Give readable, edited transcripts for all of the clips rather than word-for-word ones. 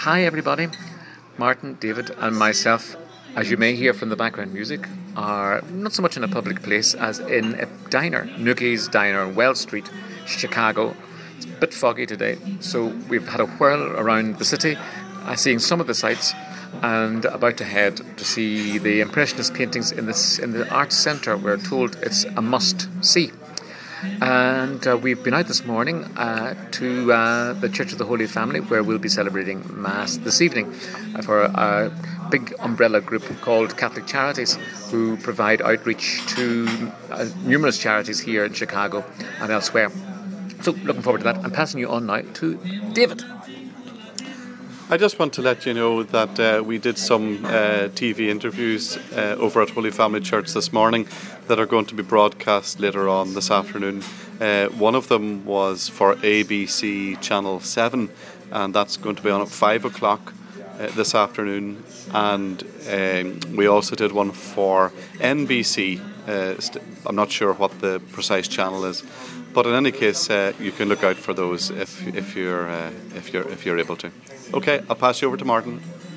Hi everybody, Martin, David and myself, as you may hear from the background music, are not so much in a public place as in a diner, Nookie's Diner, Wells Street, Chicago. It's a bit foggy today, so we've had a whirl around the city, seeing some of the sights and about to head to see the Impressionist paintings in the Arts Centre. We're told it's a must-see. And we've been out this morning to the Church of the Holy Family, where we'll be celebrating Mass this evening for a big umbrella group called Catholic Charities, who provide outreach to numerous charities here in Chicago and elsewhere. So looking forward to that. I'm passing you on now to David. I just want to let you know that we did some TV interviews over at Holy Family Church this morning that are going to be broadcast later on this afternoon. One of them was for ABC Channel 7, and that's going to be on at 5 o'clock this afternoon. And we also did one for NBC. I'm not sure what the precise channel is, but in any case, you can look out for those if you're able to. Okay, I'll pass you over to Martin.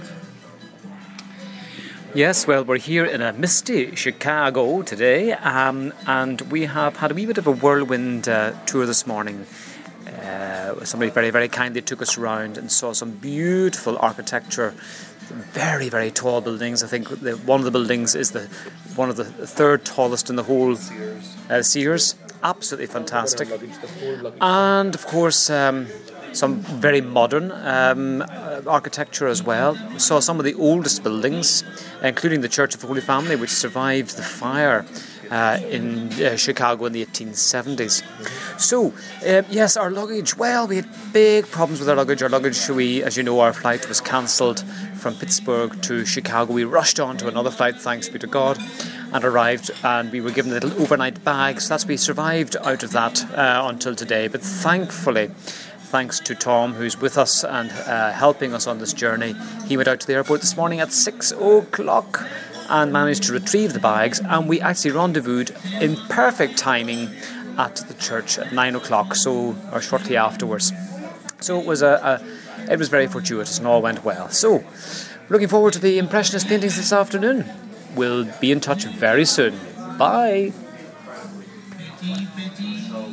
Yes, well, we're here in a misty Chicago today, and we have had a wee bit of a whirlwind tour this morning. Somebody very, very kindly took us around and saw some beautiful architecture, very, very tall buildings. I think one of the buildings is one of the third tallest in the whole Sears. Absolutely fantastic. And, of course, some very modern architecture as well. We saw some of the oldest buildings, including the Church of the Holy Family, which survived the fire in Chicago in the 1870s. So, yes, our luggage. Well, we had big problems with our luggage. As you know, our flight was cancelled from Pittsburgh to Chicago. We rushed on to another flight, thanks be to God, and arrived, and we were given a little overnight bag. So we survived out of that until today. But thankfully, thanks to Tom, who's with us and helping us on this journey, he went out to the airport this morning at 6 o'clock and managed to retrieve the bags, and we actually rendezvoused in perfect timing at the church at 9 o'clock, or shortly afterwards. So it was very fortuitous and all went well. So, looking forward to the Impressionist paintings this afternoon. We'll be in touch very soon. Bye!